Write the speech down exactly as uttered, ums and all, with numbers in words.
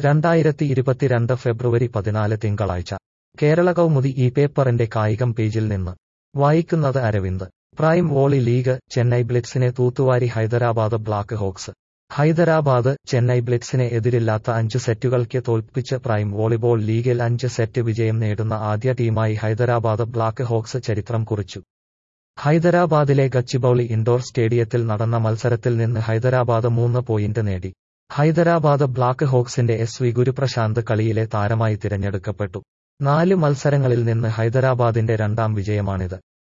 രണ്ടായിരത്തി ഇരുപത്തിരണ്ട് ഫെബ്രുവരി പതിനാല് തിങ്കളാഴ്ച കേരള കൗമുദി ഈ പേപ്പറിന്റെ കായികം പേജിൽ നിന്ന് വായിക്കുന്നത് Aravind. Prime Volley League, Chennai ബ്ലിറ്റ്സിനെ തൂത്തുവാരി ഹൈദരാബാദ് ബ്ലാക്ക് ഹോക്സ്. ഹൈദരാബാദ്, ചെന്നൈ ബ്ലിറ്റ്സിനെ എതിരില്ലാത്ത അഞ്ച് സെറ്റുകൾക്ക് തോൽപ്പിച്ച് പ്രൈം വോളിബോൾ ലീഗിൽ അഞ്ച് സെറ്റ് വിജയം നേടുന്ന ആദ്യ ടീമായി ഹൈദരാബാദ് ബ്ലാക്ക് ഹോക്സ് ചരിത്രം കുറിച്ചു. ഹൈദരാബാദിലെ ഗച്ചിബൌളി ഇൻഡോർ സ്റ്റേഡിയത്തിൽ നടന്ന മത്സരത്തിൽ നിന്ന് ഹൈദരാബാദ് മൂന്ന് പോയിന്റ് നേടി. ഹൈദരാബാദ് ബ്ലാക്ക് ഹോക്സിന്റെ എസ് വി ഗുരുപ്രശാന്ത് കളിയിലെ താരമായി തിരഞ്ഞെടുക്കപ്പെട്ടു. നാല് മത്സരങ്ങളിൽ നിന്ന് ഹൈദരാബാദിന്റെ രണ്ടാം വിജയമാണിത്.